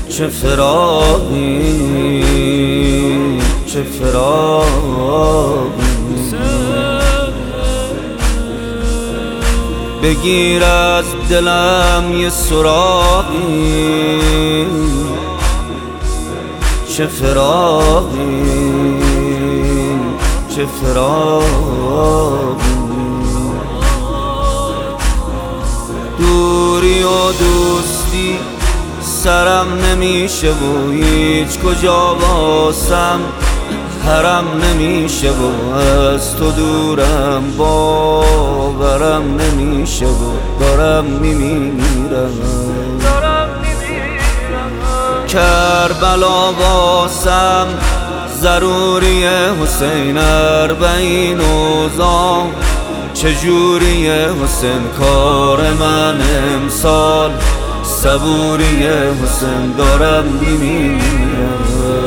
چه فراقی چه فراقی بگیر از دلم یه سراغی چه فراقی چه فراقی دوری و دوستی سرم نمیشه و هیچ کجا واسم حرم نمیشه و از تو دورم باورم نمیشه و دارم میمیرم کربلا واسم ضروری حسین اربعین اوزام چجوری حسین کار من امسال صبوری حسین دارم میمیرم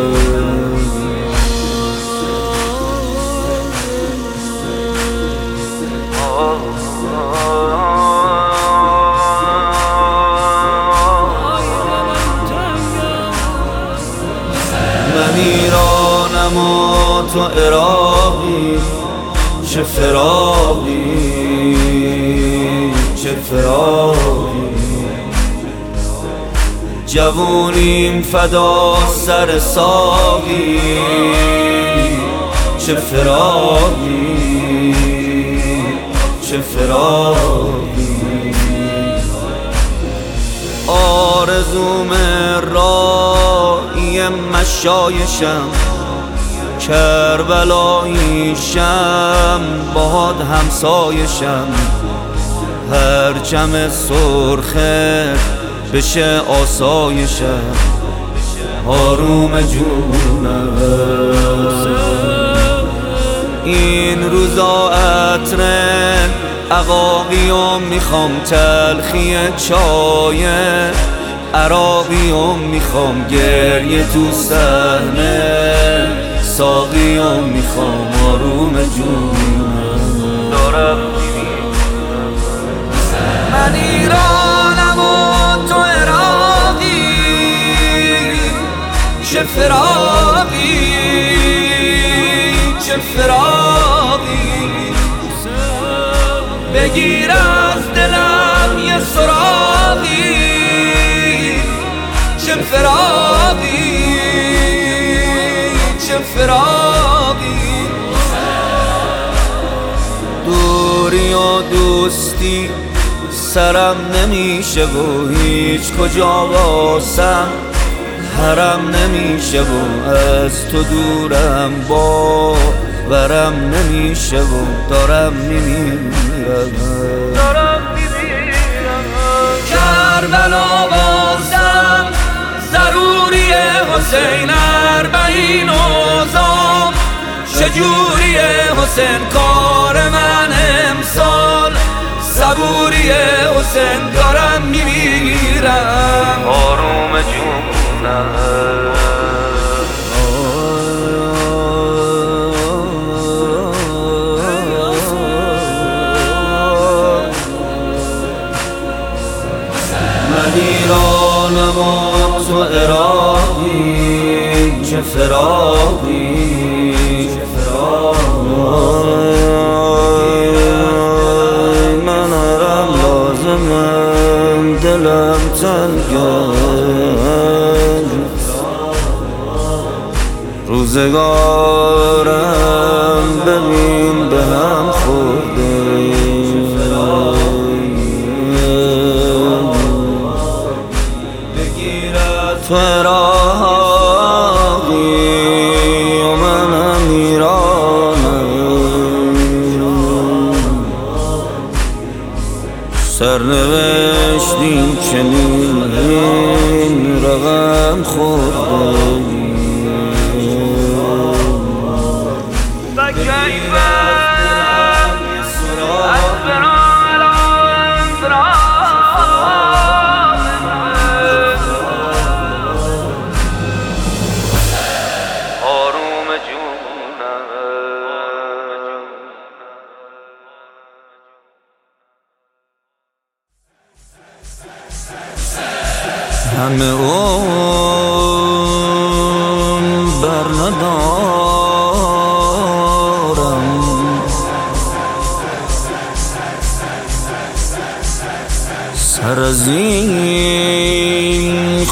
من ایرانم و تو عراقی چه فراقی چه فراقی جوونیم فدا سر ساقی چه فراقی چه فراقی آرزوم رایی مشایشم کربلاییشم باد همسایشم هر جمع سرخه بشه آسایشم آروم جونم این روزا عطر عقاقیم میخوام تلخی چای عراقیم میخوام گریه تو صحنه ساقیم میخوام آروم جونم دارم من ایرانم و تو عراقی چه فراقی چه فراقی بگیر از دلم یه سراغی چه فراقی چه فراقی دوری و دوستی سرم نمیشه و هیچ کجا واسم حرم نمیشه و از تو دورم باورم نمیشه و دارم میمیرم کربلا واسم ضروری حسین اربعین اوزام چجوری حسین کار من امسال صبوری حسین دارم میمیرم آروم جونم من ایرانم و تو عراقی چه فراقی چه فراقی من هرم لازمم دلم تنگم روزگارم ببین به هم خورده تو عراقی و منم ایرانم سرنوشتیم چنین رقم خورده همه بر ندارم، سر از این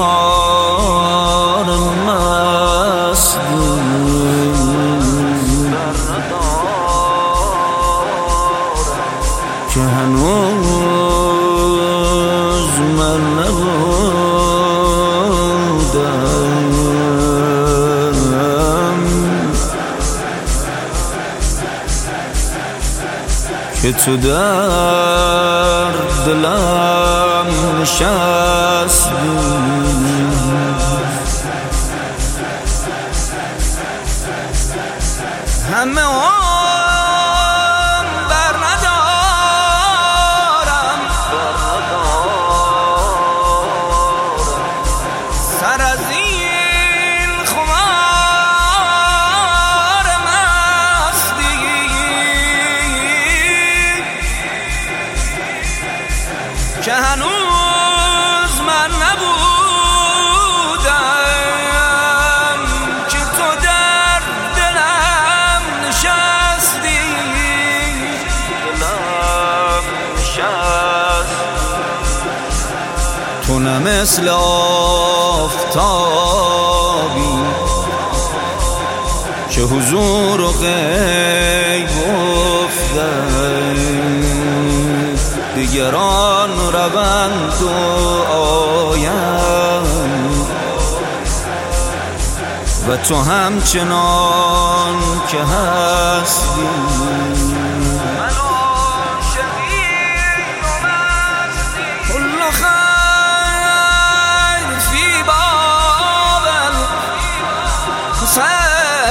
خمار مست که هنوز من نبودم، که تو در دلم نشستی. همه بر ندارم، سر از این خمار مستی که هنوز من نبودم، که تو در دلم نشستی. تو نه مثل آفتابی که حضور و غیب افتد، دیگران روند و آیند و تو همچنان که هستی. كل خير في باب الحسين،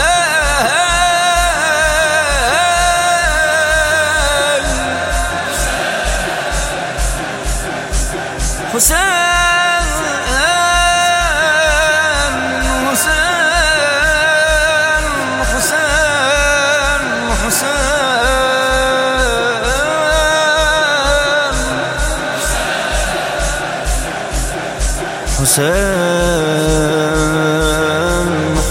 حسين حسين حسين حسين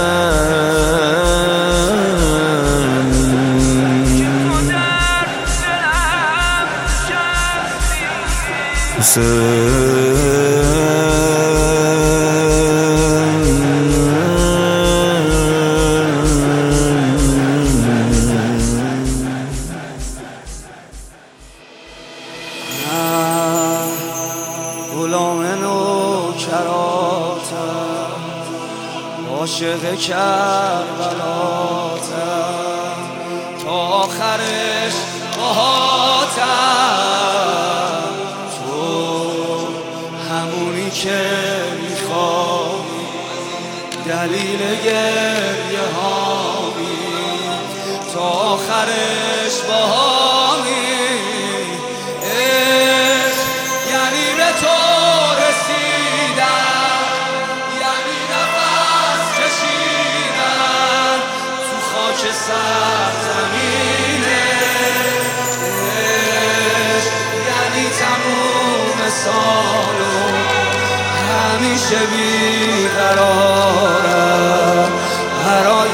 غلام نوکراتم، عاشق کربلاتم، تا آخرش باهاتم. تو همونی که میخوای، دلیل گریه هامی، تا آخرش باهامی. یعنی به تو رسیدن، یعنی نفس کشیدن تو خاک سرزمینه، یعنی تموم سالو همیشه بیقرارم برای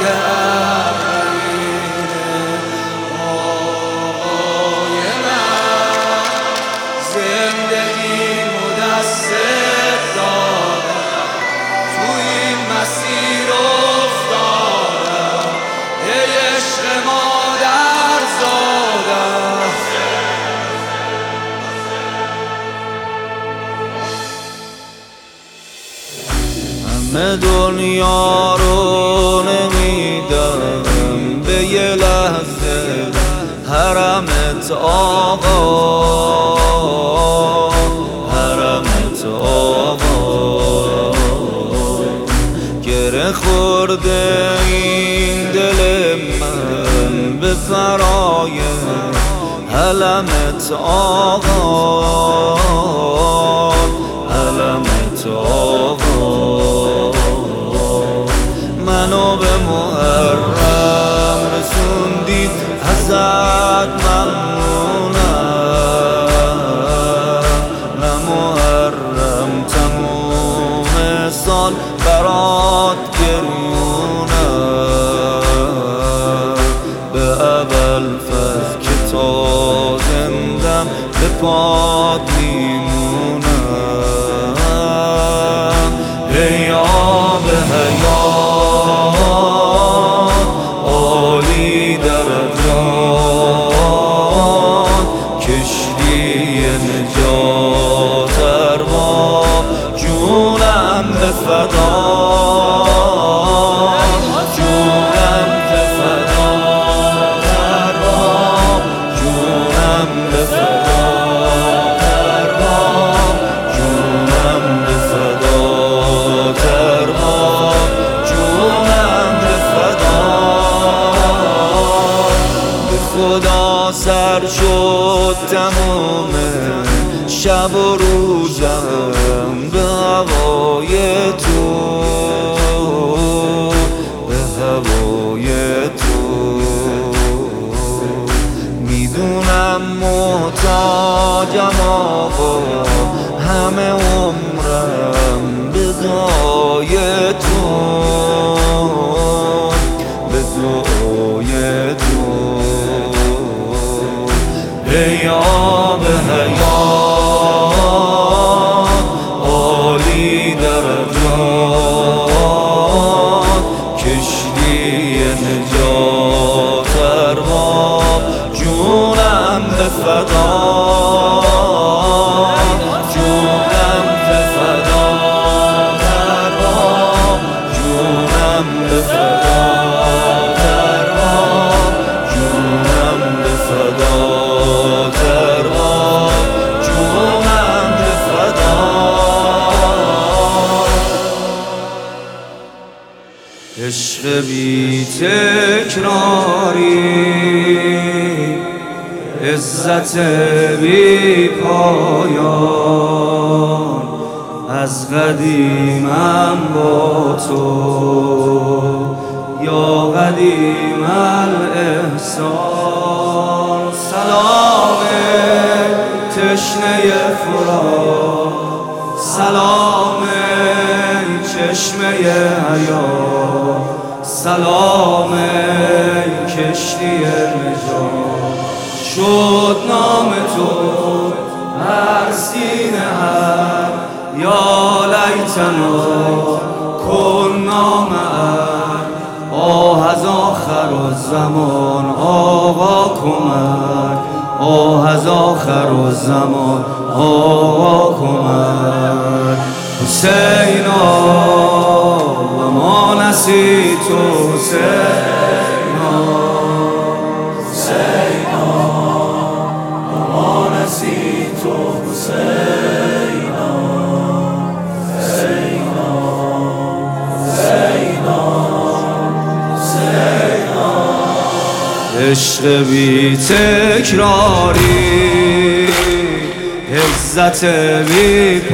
همه دنیا رو نمیدم به یه لحظه حرمت آقا، حرمت آقا. گره خورده این دل من به فرای حلمت آقا، حلمت آقا. منو به محرم رسوندی، ازت ممنونم. نه محرم تموم سال برات گریونم، به ابوالفضل که تا زندم به پات میمونم. حیا به حیات عالی درجات، کشتی نجات ارباب جونم به فدا، جونم به فدا ارباب، جونم به فدا ارباب، جونم به فدا ارباب، جونم به فدا. به خدا سر شد تمام شب و روزم به هوای تو، به هوای تو. میدونم محتاجم آقا همه عمرم به دعای تو، به دعای تو. حیا به حیات عالی درجات، کشتی نجات ارباب جونم به فدا، جونم به فدا ارباب، جونم به فدا ارباب، جونم به فدا ارباب، جونم به فدا. عشق بی تکراری، عزت بی پایان، از قدیمم با تو یا قدیم الاحسان. سلام تشنه فرات، سلام چشمه حیات، سلام کشتی نجات. شد نام تو هر سینه هر، یا لیتنا کنا معک. آه از آخر الزمان آقا کمک، آه از آخر الزمان آقا کمک. حسینا و ما نسیت حسینا، حسینا و ما نسیت حسینا، حسینا حسینا حسینا. عشق بی تکراری، عزت بی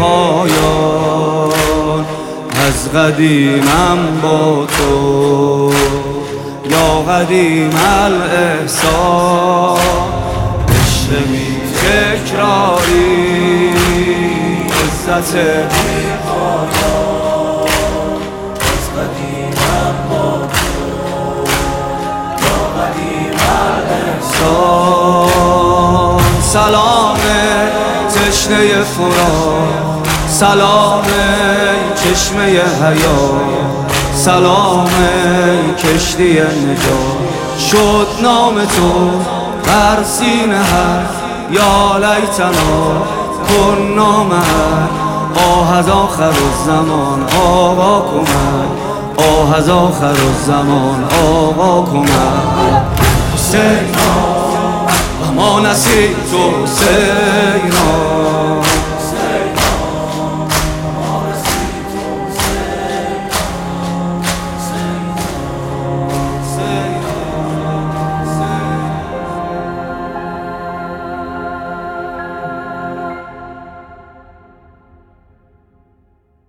پایان، از قدیمم با تو یا قدیم الاحسان. عشق بی تکراری، عزت بی پایان، از قدیمم با تو یا قدیم الاحسان. سلام تشنه فرات، سلام چشمه حیات، سلام کشتی نجات. شد نام تو بر سینه هر، یا لیتنا کنا معک. آه از آخر الزمان آقا کمک، آه از آخر الزمان آقا کمک. حسینا و ما نسیت حسینا،